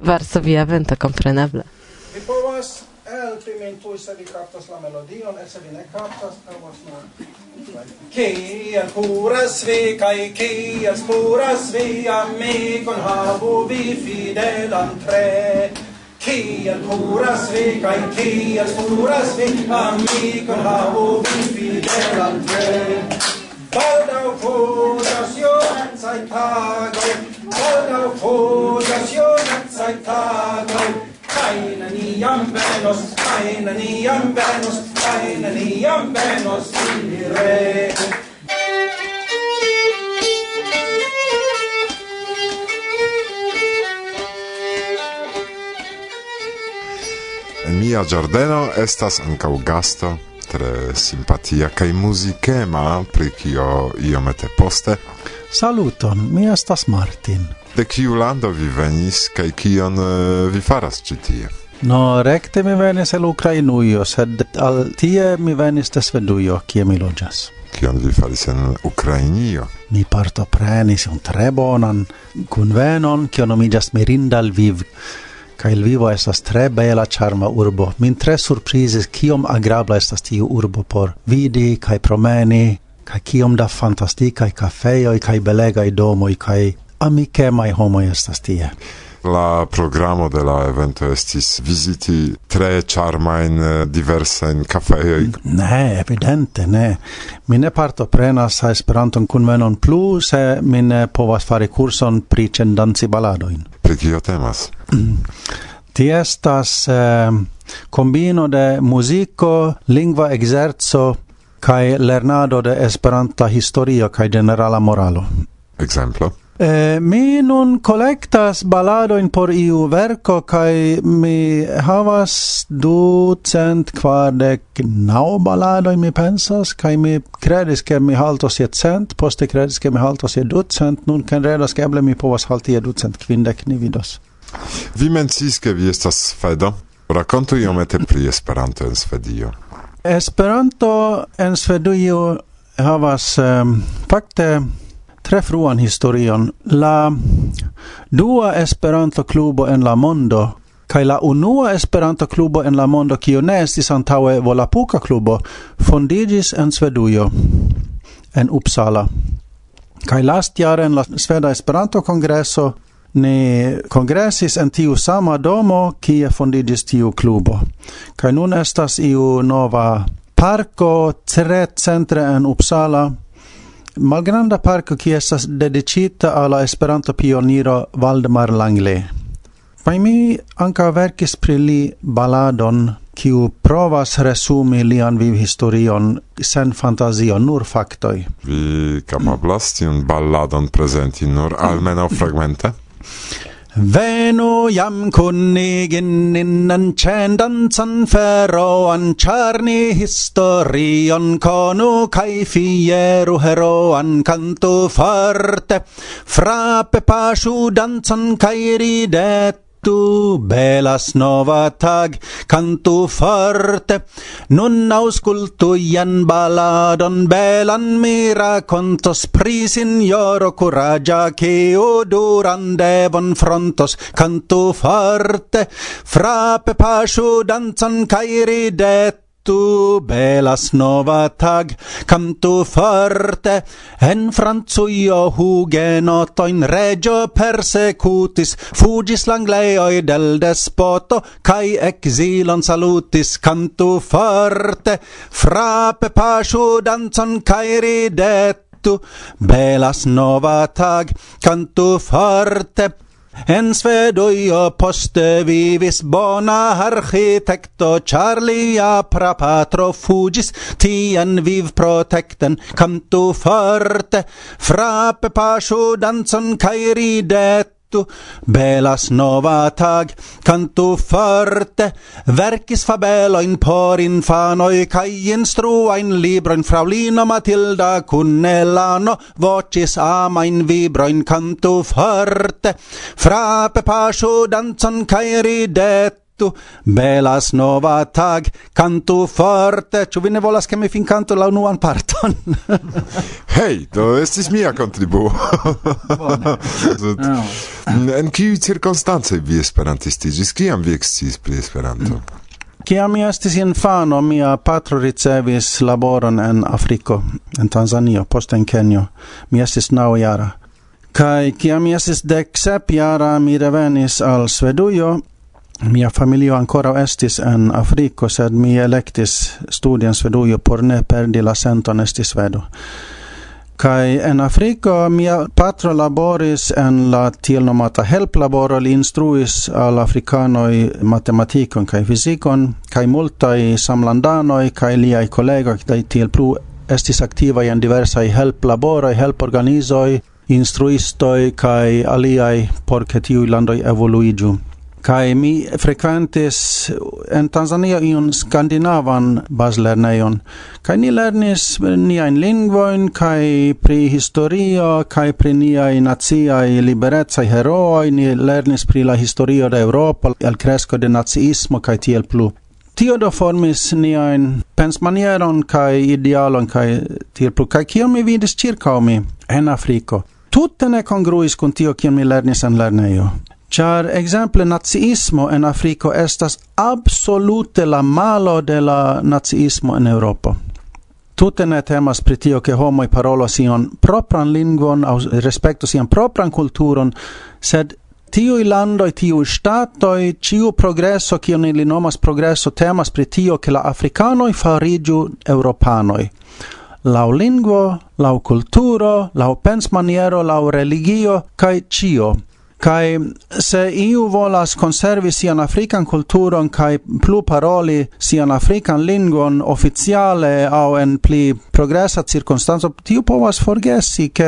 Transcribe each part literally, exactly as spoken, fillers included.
Varsovia Vento, compreneble. Vi povas helpi min tuj, se vi kaptas la melodion, et se vi ne kaptas, povas nur. Kiel kuras vi, kai kiel spuras vi, amikon havu vi fidelan tre. Kiel kuras vi, kai kiel spuras vi, amikon havu vi fidelan tre. Baldau fugas jonacai tagoi, baldau fugas jonacai tagoi, Kaina niam venos, kaina niam venos, kaina niam venos ire. En mia giardeno estas ankaŭ gasto tre simpatia kaj muzikema, pri kio iomete poste. Saluton, mi estas Martin. De kiu lando vi venis kaj kion uh, vi faras ĉi tie? No, rekte mi venis el Ukrainujo, sed al tie mi venis de Svedujo, kie mi loĝas. Kion vi faris en Ukrainio? Mi partoprenis un tre bonan kunvenon, kio nomiĝas Mirinda Lviv. Kaj Lvivo estas tre bela ĉarma urbo. Min tre surprizis kiom agrabla estas tiu urbo por vidi kaj promeni, kaj kiom da fantastikaj kafejoj kaj belegaj domoj kaj amikemaj homoj estas tie. La programo de la evento estis viziti tre charmajn diversajn kafejoj. Ne, evidente, ne. Mi ne partoprenas Esperanton kunvenon plu, se mi ne povas fari kurson pri ĉendanci baladojn. Pri kio temas? Ti estas eh, kombino de muziko, lingva ekzerco kaj lernado de Esperanta historio kaj ĝenerala moralo. Ekzemplo? Eh, mi nun kolektas baladojn por iu verko kaj mi havas ducent kvardek naŭ baladojn, mi pensas, kaj mi kredis ke mi haltos je cent, poste kredis ke mi haltos je ducent, nun kredas ke eble mi povas halti je ducent kvindek, ni vidos. Vi menciis ke vi estas svedo. Rakontu iomete pri Esperanto en Svedio. Esperanto en Svedio havas um, fakte tre fruan historion. La dua Esperanto klubo en la mondo kaj la unua Esperanto klubo en la mondo, kiu ne estis antaŭe Volapuka klubo, fondiĝis en Svedujo, en Uppsala. Kaj lastjare en la Sveda Esperanto-kongreso ni kongresis en tiu sama domo, kie fondiĝis tiu klubo. Kaj nun estas iu nova parko tre centre en Uppsala, malgranda parko kiu estas dedicita al la Esperanto-pioniro Valdemar Langley. Kaj mi ankaŭ verkis pri li baladon, kiu provas resumi lian vivhistorion sen fantazio, nur faktoj. Vi kapablas tiun balladon prezenti nur almenaŭ fragmente? Venu jam kunnigin innan kändansan feroan charni historion konu kai fieru heroan kantu forte frappe pashu dansan kai ridet Tu belas nova tag, cantu forte, nun auscultu jan baladon belan mira contos pri signoro coraggio che oduran devon frontos, cantu forte, frappe pashu danzan kai ridet. Tu belas nova tag, cantu forte, en Franzujo hugenotoin regio persecutis, fugis langleoi del despoto, kai exilon salutis, cantu forte, frappe pashu danzon kai ridet. Tu belas nova tag, cantu forte, en Svedujo poste vivis bona architekto, char lia prapatro fugis tien viv protekten, cantu forte, frappe pashu danzon kai ridet. Belas nova tag, cantu forte, verkis fabeloin por infanoi, kai instruain libroin fraulino Matilda Cunnellano, vocis amain vibroin, cantu forte, frappe pashu danzon kai ridet. Belas nova tag, cantu forte. Ĉu vi ne volas ke mi finkantu la unuan parton? Hej, to estis mia kontribuo. Bone. En kiuj cirkonstancoj vi esperantistiĝis? Kiam vi eksciis pri Esperanto? Kiam mi estis infano, mia patro ricevis laboron en Afriko, en Tanzanio, poste en Kenjo. Mi estis naŭjara. Kaj kiam mi estis dek sep jara, mi revenis al Svedujo. Mia familio ancora estis en Afriko, sed mi elektis studi en Svedujo por ne perdi la senton esti svedo. Kai en Afriko mia patro laboris en la tiel nomata helplaboro, li instruis al afrikanoj matematikon kaj fizikon, kaj multaj samlandanoj kaj liaj kolegoj kaj tiel plu estis aktivaj en diversaj helplaboroj, helporganizoj, instruistoj kaj aliaj por ke tiuj landoj evoluiĝu. Kai mi frekventis en Tanzanio iun skandinavan bazlernejon. Kai ni lernis niajn lingvojn, kai pri historio, kai pri niaj naciaj liberecaj herooj, ni lernis pri la historio de Eŭropo, el kresko de naciismo kai tiel plu. Tio do formis niajn pensmanieron kai idealon kai tiel plu. Kai kion mi vidis ĉirkaŭ mi en Afriko, tute ne kongruis kun tio kion mi lernis en lernejo. Char exemple naziismo en Afriko estas absolute la malo de la naziismo en Europo. Tute ne temas pri tio ke homoj parolas sian propran lingvon aŭ respekto sian propran kulturon, sed tiuj landoj, tiuj ŝtatoj, ĉiu progreso kiun ili nomas progreso temas pri tio ke la afrikanoj fariĝu eŭropanoj. Laŭ lingvo, laŭ kulturo, laŭ pensmaniero, laŭ religio kaj ĉio. Kai se iu volas konservi sian afrikan kulturon kai plu paroli sian afrikan lingvon oficiale aŭ en pli progresa cirkonstanco, tiu povas forgesi ke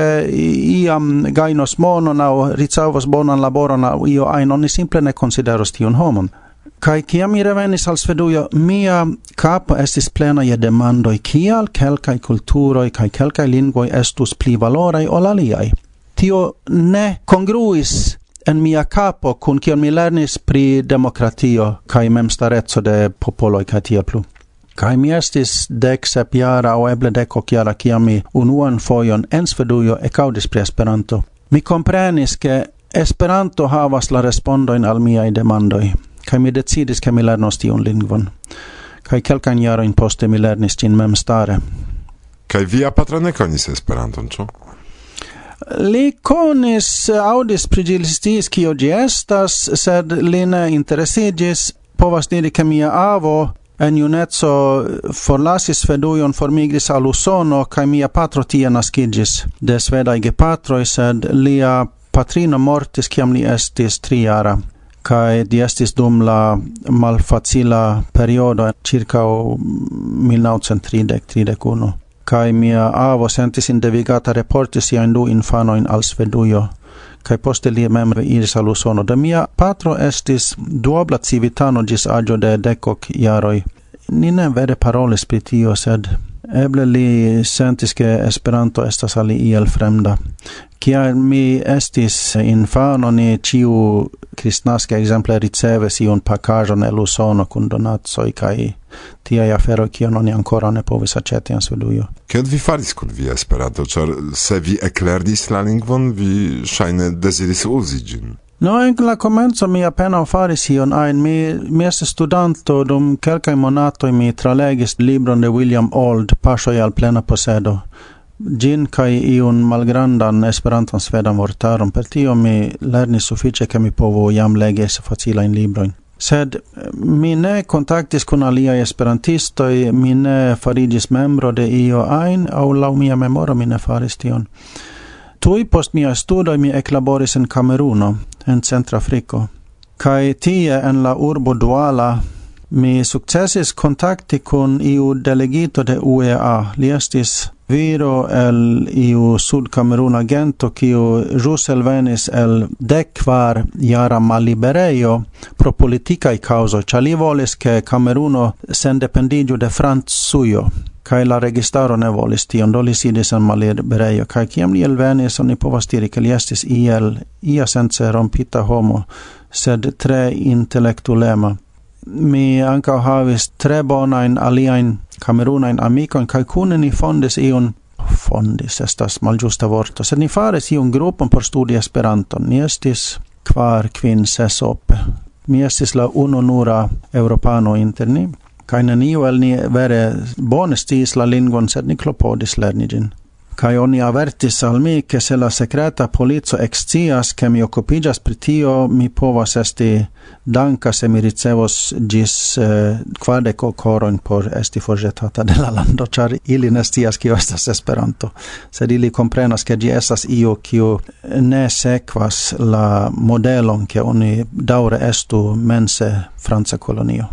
iam gajnos monon aŭ ricevos bonan laboron aŭ io ajn, oni simple ne konsideros tiun homon. Kai kiam mi revenis al Svedujo, mia kapo estis plena je demandoj, kial kelkaj kulturoj kaj kelkaj lingvoj estus pli valoraj ol aliaj. Tio ne kongruis en mia capo kun kion mi lernis pri demokratio kaj memstareco de popoloj kaj tiel plu. Kaj mi estis dek sep jara aŭ eble dek ok jara kiam mi unuan fojon en Svedujo ekaŭdis pri Esperanto. Mi komprenis ke Esperanto havas la respondojn al miaj demandoj, kaj mi decidis ke mi lernos tiun lingvon. Kaj kelkajn jarojn poste mi lernis ĝin memstare. Kaj via patro ne konis Esperanton, ĉu? Li konis aŭdis pri ĝi, li sciis kio ĝi estas, sed li ne interesiĝis. Povas diri ke mia avo en juneco forlasis Svedujon, formigris al Usono, kaj mia patro tie naskiĝis de svedaj gepatroj, sed lia patrino mortis kiam li estis trijara. Kaj li estis dum la malfacila periodo ĉirkaŭ mil novcent tridek tridek unu. Kai mia avo sentis indevigata reporti siajn du infanojn al Svedujo, kai poste li mem iris al Usono. De mia patro estis duobla civitano ĝis aĝo de dekok jaroj. Ni ne vere parolis pri tio, sed eble li sentis ke Esperanto estas al li iel fremda. Kiam mi estis infano, ni ĉiu kristnaske ekzemple ricevis iun pakaĵon el Usono kun donacoj kaj tiaj aferoj, kion oni ankoraŭ ne povis aĉeti en Svedujo. Kion vi faris kun via Esperanto? Ĉar se vi eklernis la lingvon, vi ŝajne deziris uzi ĝin. No, en la komenco mi apenaŭ faris ion ajn. Mi, mi estis studanto, dum kelkaj monatoj mi tralegis libron de William Auld, Paŝoj al plena posedo. Gin kaj iun malgrandan Esperantan svedan vortaron. Per tio mi lernis sufiĉe ke mi povu jam legi facilajn librojn. Sed mi ne kontaktis kun aliaj esperantistoj, mi ne fariĝis membro de io ajn, aŭ laŭ mia memoro mi ne faris tion. Tuj post mia studoj mi eklaboris en Kameruno, en Centrafriko. Kaj tie en la urbo Douala mi sukcesis kontakti kun iu delegito de U E A. Li estis viro el iu sud-Kameruna agento kiu ĵus elvenis el dekkvar jara malliberejo pro politikaj kaŭzoj, ĉar li volis ke Kameruno sendependiĝu de Francujo. Kaj la registaro ne volis tion, do li sidis en malliberejo. Kaj kiam li elvenis, oni povas diri ke li estis iel iasence rompita homo, sed tre intelektulema. Mi ankaŭ havis tre bonajn aliajn kamerunajn amikojn, kaj kune ni fondis iun fondis estas malĝusta vorto, sed ni faris iun grupon por studi Esperanton. Ni estis kvar kvin ses ope. Mi estis la uno nura europano inter ni, kaj neniu el ni vere bone sciis la lingvon, sed ni klopodis lerni ĝin. Kaj oni avertis al mi, ke se la sekreta polico ekscias, ke mi okupiĝas pri tio, mi povas esti danka se mi ricevos ĝis eh, kvardek korojn por esti forĵetata de la lando, ĉar ili ne scias kio estas Esperanto, sed ili komprenas, ke ĝi estas io kiu ne sekvas la modelon, ke oni daŭre estu mense franca kolonio.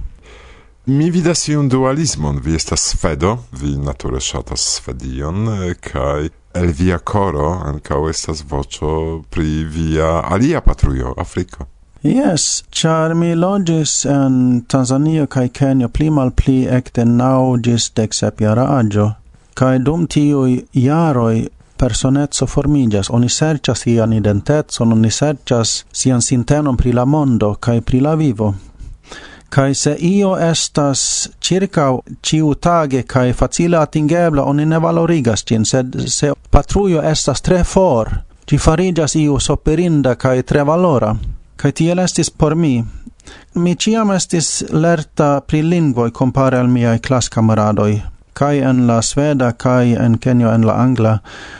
Mi vidas iun dualismon, vi estas svedo, vi nature ŝatas Svedion, kaj el via koro ankaŭ estas voĉo pri via alia patrujo, Afriko. Yes, ĉar mi loĝis en Tanzanio kaj Kenjo pli malpli ekde naŭ ĝis dek sep jara aĝo, kaj dum tiuj jaroj personezzo formiĝas, oni serĉas sian identecon, oni serĉas sian sintenon pri la mondo kaj pri la vivo. Kai se io estas circa ciutage kai facile atingebla, oni ne valorigas ĝin, sed se patrujo estas tre for, ĝi fariĝas io superinda kai tre valora. Kai tiel estis por mi. Mi ĉiam estis lerta pri lingvoj kompare al miaj klaskamaradoj, kai en la sveda kai en Kenjo en la angla.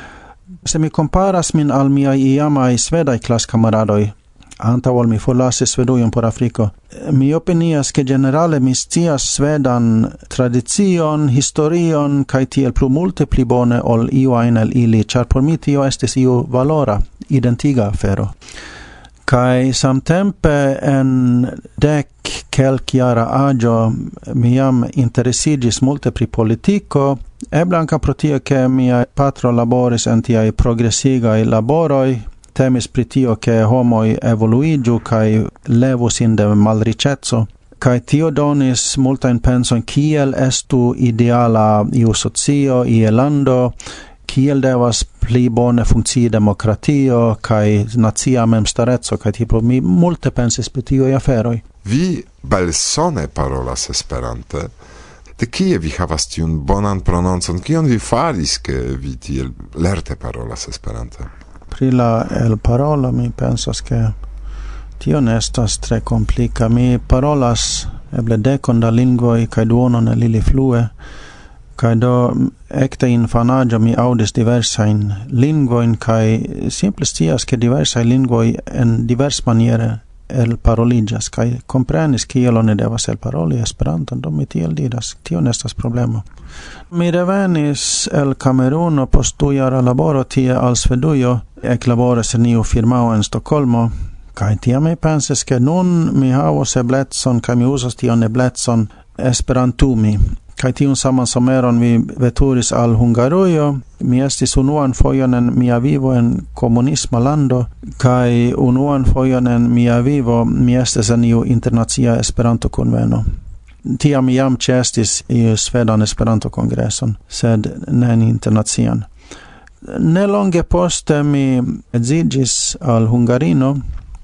Se mi comparas min al miaj iamaj svedaj klaskamaradoj, antaŭ ol mi forlasis Svedujon por Afriko, mi opinias ke generale mi scias svedan tradicion, historion, kaj tiel plu multe pli bone ol iu ajn el ili, ĉar por mi tio estis iu valora, identiga afero. Kaj samtempe en dek kelkjara aĝo mi jam interesiĝis multe pri politiko, eble ankaŭ pro tio ke mia patro laboris en tiaj progresigaj laboroj, temis pri tio ke homoj evoluiĝu kaj levu sin de malriĉeco, kaj tio donis multajn pensojn kiel estu ideala iu socio, iu lando, kiel devas pli bone funkcii demokratio kaj nacia memstareco, kaj tipo mi multe pensis pri tiuj aferoj. Vi belsone parolas Esperante. De kie vi havas tiun bonan prononcon? Kion vi faris, ke vi tiel lerte parolas Esperante? Pri la el parola mi pensas ke tio ne estas tre komplika. Mi parolas eble dekon da lingvoj kaj duonon el ili flue, kaj do ekde infanaĝo mi aŭdis diversajn lingvojn kaj simple scias ke diversaj lingvoj en diversmaniere elparoliĝas kaj komprenis kiel oni devas elparoli Esperanton, do mi tiel diras, tio ne estas problemo. Mi revenis el Kameruno post du jara laboro tie al Svedujo, eklaboris en iu firmao en Stokholmo, kaj tiam mi pensis ke nun mi havos eblecon kaj mi uzas tion eblecon esperantumi. Kaj tiun saman someron mi veturis al Hungarujo, mi estis unuan fojon en mia vivo en komunisma lando, kaj unuan fojon en mia vivo mi estis en iu internacia Esperanto-konveno. Tiam mi jam ĉeestis iu svedan Esperanto-kongreson, sed ne internacian. Ne longe poste mi edziĝis al Hungarino,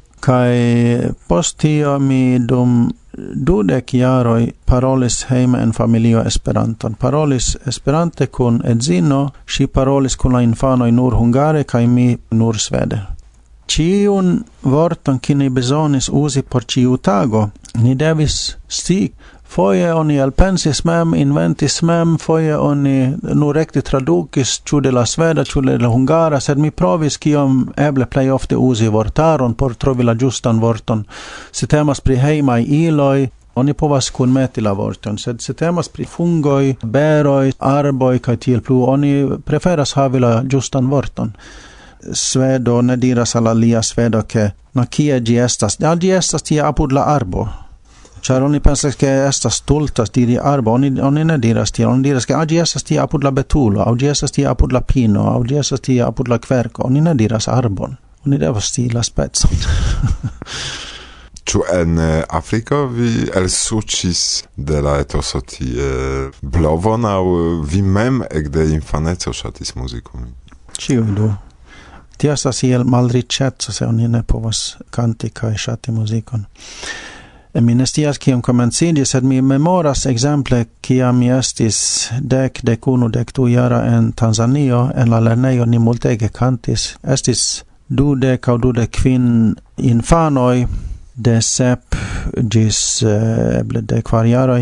kaj post tio mi dum dudek jaroj parolis hejme en familio Esperanton. Parolis Esperante kun edzino, ŝi parolis kun la infanoj nur hungare kaj mi nur svede. Ĉiun vorton kiun ni bezonis uzi por ĉiu tago, ni devis scii. Foje oni elpensis mem, inventis mem, foje oni nur rekte tradukis ĉu de la sveda, ĉu de la hungara, sed mi provis kiom eble plej ofte uzi vortaron por trovi la ĝustan vorton. Se temas pri hejmaj iloj, oni povas kunmeti la vorton, sed se temas pri fungoj, beroj, arboj kaj tiel plu, oni preferas havi la ĝustan vorton. Svedo ne diras al alia svedo ke na kie ĝi estas, ja, ĝi estas tie apud la arbo. Ĉar oni pensas ke estas stultas diri arbo, oni, oni ne diras tiel, oni diras ke ah, ĝi estas tie apud la betulo, aŭ ĝi estas tie apud la pino, aŭ ĝi estas tie apud la kverko, oni ne diras arbon, oni devas scii la specon. Ĉu en Afriko vi elsuĉis de la etoso tie blovon, aŭ vi mem ekde infaneco ŝatis muzikon? Ĉiuj du. Tio estas iel malriĉeco, se oni ne povas kanti kaj ŝati muzikon. Mi ne scias kiam komenciĝis, sed mi memoras ekzemple kiam mi estis dek, dek unu, dek du jara en Tanzanio, en la lernejo ni multege kantis. Estis dudek aŭ dudek kvin infanoj de sep ĝis eh, eble dek kvar jaroj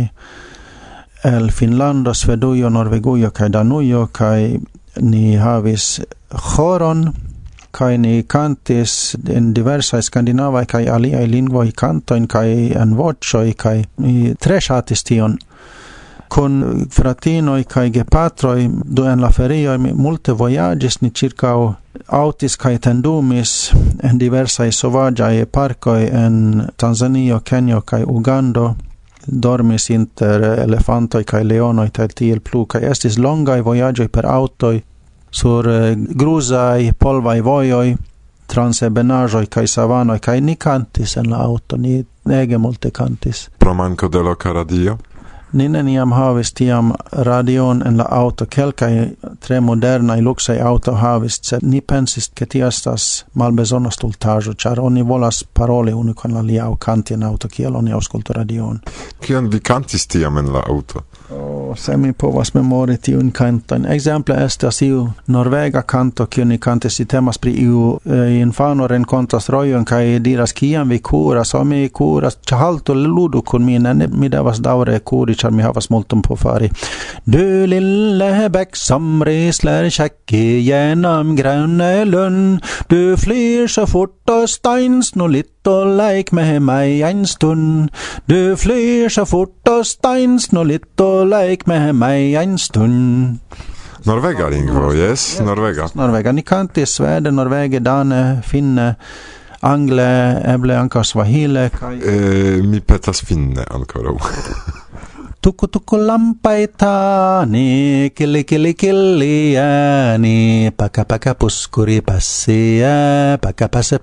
el Finnlando, Svedujo, Norvegujo kaj Danujo, kaj ni havis ĥoron, kaj ni kantis en diversaj skandinavaj kaj aliaj lingvoj kantojn kaj en voĉoj, kaj mi tre ŝatis tion. Kun fratinoj kaj gepatroj do en la ferioj mi multe vojaĝis, ni ĉirkaŭ autis kaj tendumis en diversaj sovaĝaj parkoj en Tanzanio, Kenjo kaj Ugando, dormis inter elefantoj kaj leonoj kaj tiel plu, kaj estis longaj vojaĝoj per aŭtoj sur gruzaj polvaj vojoj trans ebenaĵoj kaj savanoj, kaj ni kantis en la aŭto, ni ege multe kantis. Pro manko de loka radio? Ni neniam havis tiam radion en la auto, kelkaj tre modernaj luksaj auto havis, sed ni pensis ke tio estas malbezona stultaĵo, ĉar oni volas paroli unu kun la alia aŭ kanti en auto, kiel oni aŭskultu radion. Kion vi kantis tiam en la auto? Oh, se mi povas memori tiun kanton. Ekzemple estas iu norvega kanto, kiun ni kantis, temas pri iu eh, infano renkontas rojon kaj diras kiam vi kuras, o mi kuras, haltu ludu kun mi, ne, mi devas daŭre kuri, ĉar mi havas multon på fari. Du lille bäck som risler kjekke gjennom grønne lund, du flyr så fort og steins nå litt og leik med meg en stund. Du flyr så fort og steins nå litt og leik med meg en stund. Norvega lingvo, yes? Norvega. Norvega. Ni kantis svede, norvege, dane, finne, angle, eble anka swahile. Kai... Eh, mi petas finne ancora. Tuku tuku lampaitani, kili kili kiliani, paka paka puskuri passia, paka pase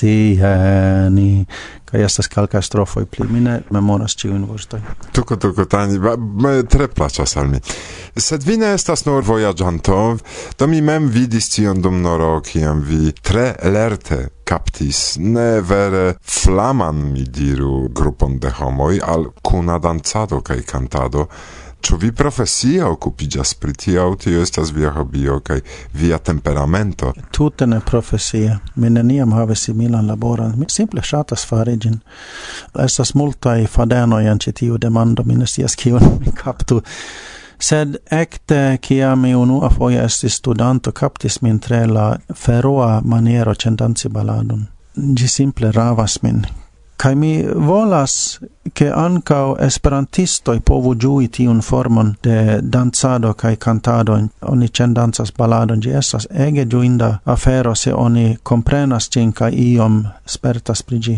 passiani. Kaj estas kelkaj strofoj pli, mi ne memoras ĉiujn vortojn. Tuku tuku tani, tre plaĉas al mi. Sed vi ne estas nur vojaĝanto, do mi mem vidis tion dum noro, kiam vi tre lerte kaptis ne vere flaman, mi diru, grupon de homoj al kuna dancado kaj kantado. Ĉu vi profesie okupiĝas pri tio, tio estas via hobio kaj via temperamento? Tute ne profesie. Mi neniam havis similan laboron. Mi simple ŝatas fari ĝin. Estas multaj fadenoj en ĉi tiu demando, mi ne scias kiun mi kaptu. Sed ekte, kiam mi unuafoje estis studanto, kaptis min tre la feroa maniero ĉendanci baladon. Ĝi simple ravas min. Kaj mi volas ke ankaŭ esperantistoj povu ĝui tiun formon de dancado kaj kantado. Oni ĉendancas baladon, ĝi estas ege ĝuinda afero se oni komprenas ĝin kaj iom spertas pri ĝi.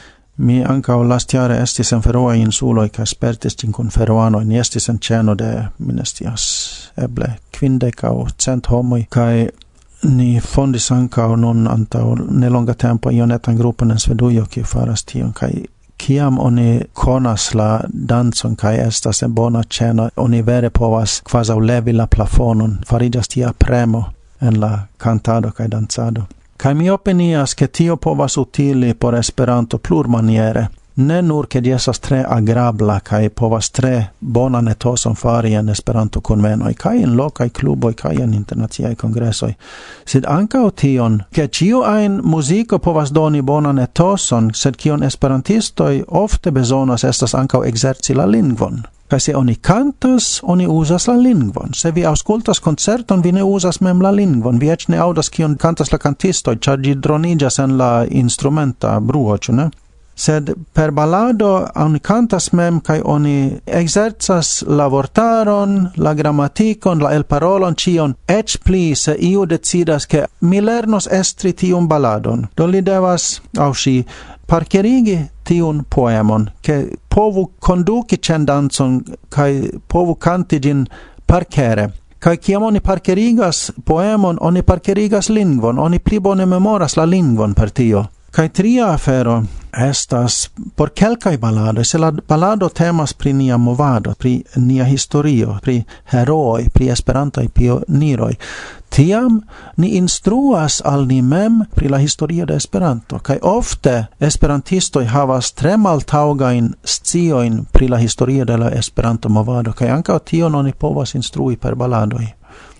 Mi ankaŭ lastjare estis en Feroaj insuloj kaj spertis ĝin kun feroanoj. Ni estis en ĉeno de, mi ne scias, eble kvindek aŭ cent homoj, kaj ni fondis ankaŭ nun antaŭ nelonga tempo ionetan grupon en Svedujo, kiu faras tion, kaj kiam oni konas la dancon kaj estas en bona ĉeno, oni vere povas kvazaŭ levi la plafonon, fariĝas tia premo en la kantado kaj dancado. Kaj mi opinias ke tio povas utili por Esperanto plurmaniere. Ne nur ke ĝi estas tre agrabla kaj povas tre bonan etoson fari en Esperanto-konvenoj kaj en lokaj kluboj kaj en internaciaj kongresoj, sed ankaŭ tion, ke ĉiu ajn muziko povas doni bonan etoson, sed kion esperantistoj ofte bezonas estas ankaŭ ekzerci la lingvon. Kaj se oni kantas, oni uzas la lingvon. Se vi aŭskultas koncerton, vi ne uzas mem la lingvon. Vi eĉ ne aŭdas kion kantas la kantistoj, ĉar ĝi droniĝas en la instrumenta bruo, ĉu ne? Sed per balado oni kantas mem kaj oni ekzercas la vortaron, la gramatikon, la elparolon, ĉion, eĉ pli se iu decidas ke mi lernos estri tiun baladon. Do li devas aŭ ŝi parkerigi tiun poemon, ke povu konduki ĉendancon kaj povu kanti ĝin parkere. Kaj kiam oni parkerigas poemon, oni parkerigas lingvon, oni pli bone memoras la lingvon per tio. Kaj tria afero estas por kelkaj baladoj, se la balado temas pri nia movado, pri nia historio, pri herooj, pri esperantaj pioniroj, tiam ni instruas al ni mem pri la historio de Esperanto. Kaj ofte esperantistoj havas tre maltaŭgajn sciojn pri la historio de la Esperanto movado, kaj ankaŭ tion oni povas instrui per baladoj.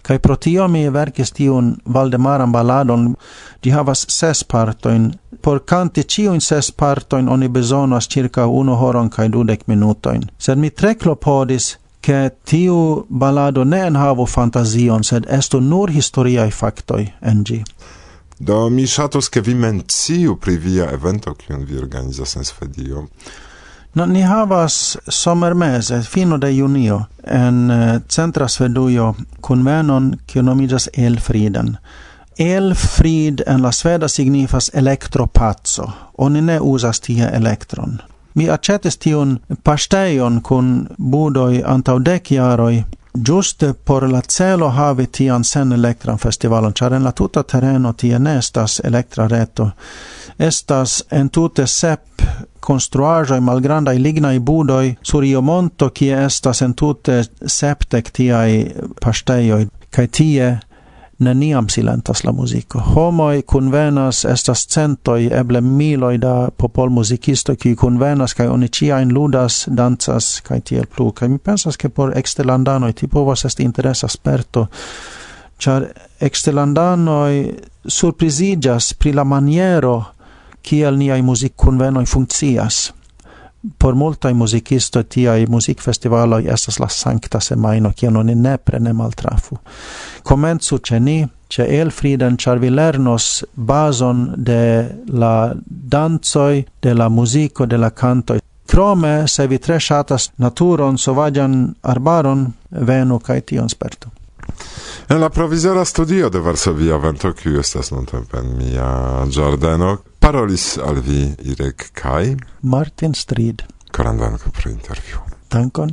Kai pro tio mi verkis tiun Valdemaran balladon, di havas ses partojn. Por kanti ciujn ses partojn oni bezonas circa unu horon kaj dudek minutojn. Sed mi tre klopodis che tiu ballado ne enhavu fantazion, sed estu nur historiaj faktoj en ĝi. Do mi ŝatus ke vi menciu pri via evento, kiun vi organizas en Svedio. No, ni havas somermeze, fino de junio, en uh, centra Svedujo kunvenon kiu nomiĝas Elfriden. Elfrid en la sveda signifas elektropazzo. Oni ne uzas tie elektron. Mi accetis tiun pastejon kun budoj antaŭ dek jaroj, giuste por la celo havi tian sen elektran festivalon, ĉar en la tuta tereno tie ne estas elektra reto. Estas entute sep konstruaĵoj malgrandaj lignaj budoj sur io monto, kie estas entute sepdek tiaj paštejoj, kaj tie neniam silentas la muziko. Homoj kunvenas, estas centoj, eble miloj da popolmuzikistoj, kiuj kunvenas kaj oni ĉiajn ludas, dancas kaj tiel plu. Kaj mi pensas ke por eksterlandanoj tio povas esti interesa sperto, ĉar eksterlandanoj surpriziĝas pri la maniero kiel niaj muzikkunvenoj funkcias. Por multaj muzikistoj tiaj muzikfestivaloj estas la sankta semajno, kiun oni nepre ne maltrafu. Komencu ĉe ni, ĉe Elfriden, ĉar vi lernos bazon de la dancoj, de la muziko, de la kantoj. Krome, se vi tre ŝatas naturon, sovaĝan arbaron, venu kaj tion spertu. En la provizora studio de Varsovia Vento, kiu estas nuntempe en mia ĝardeno, parolis al vi Irek kaj Martin Strid. Koran danko pro intervju. Dankon.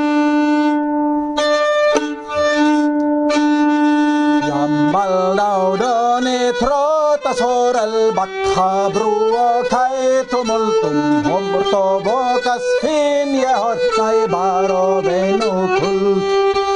Jam baldaŭ do ni trotas for el Bacca bruo kaj tumultum homurto vokas fin je hor najbaro venu kult.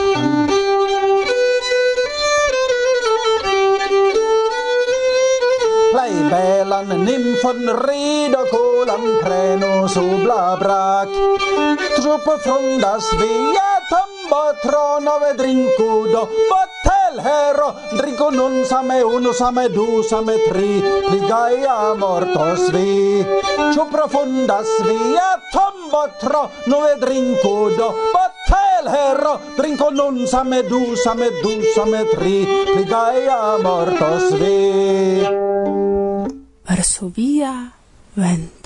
Plej belan nymfon rid och kolan preno subla brak. Truppe frundas via tombo trono ve drinku do botel hero drinku nun same uno same du same tri pli gaia mortos vi. Ciu profundas via tombo trono ve drinku do botel hero drinku nun same du same du same tri pli gaia mortos vi. Varsovia Vento.